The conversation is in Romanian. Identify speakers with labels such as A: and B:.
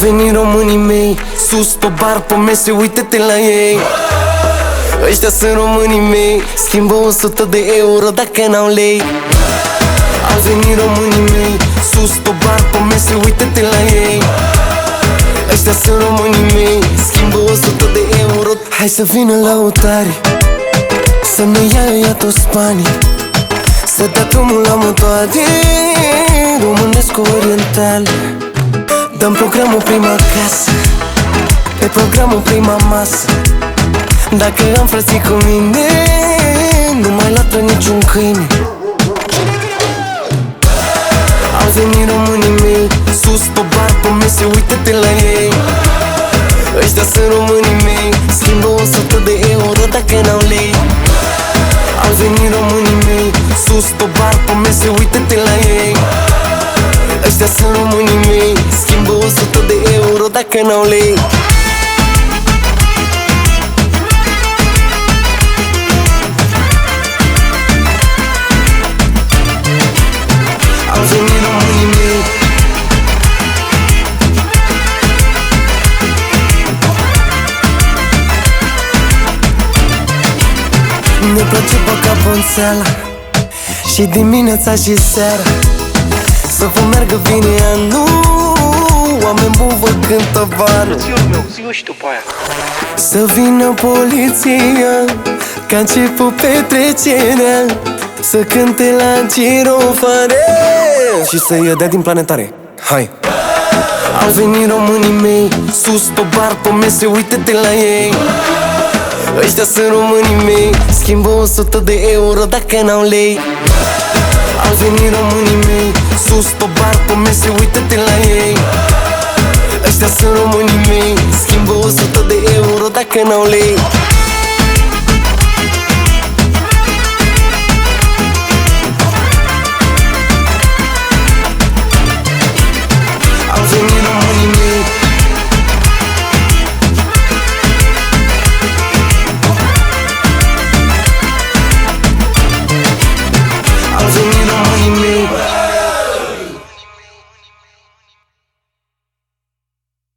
A: venit românii mei, sus pe bar, pe mese, uite-te la ei. Ăștia sunt românii mei, schimbă 100 de euro dacă n-au lei. Au venit românii mei, sus pe bar, pe mese, uite-te la ei. Ăștia sunt românii mei, schimbă 100 de euro. Hai să vină lăutari, să ne ia toți banii, să dea drumul la motoare românesc-oriental. Dăm programul prima casă, pe programul prima masă. Dacă am frații cu mine, nu mai latră niciun câine. Au venit românii mei, sus pe bar, pe mese, uite-te la ei. Ăștia sunt românii mei, schimbă 100 de euro dacă n-au lei. Au venit românii mei, sus pe bar, pe mese, uite-te la ei. Ăștia sunt românii mei, schimbă 100 de euro dacă n-au lei. Au venit românii mei, ne place băga bonțeala și dimineața și seara, să vă meargă bine anul, oameni buni vă cântă vară. Să vină poliția, că a început petrecerea, să cânte la girofare și să ia dea din planetare. Hai! Au venit românii mei, sus pe bar, pe mese, uite-te la ei. Ăștia sunt românii mei, schimbă 100 de euro dacă n-au lei. Au venit românii mei, sus pe bar, pe mese, uite-te la ei. Ăștia sunt românii mei, schimbă 100 de euro dacă n-au lei.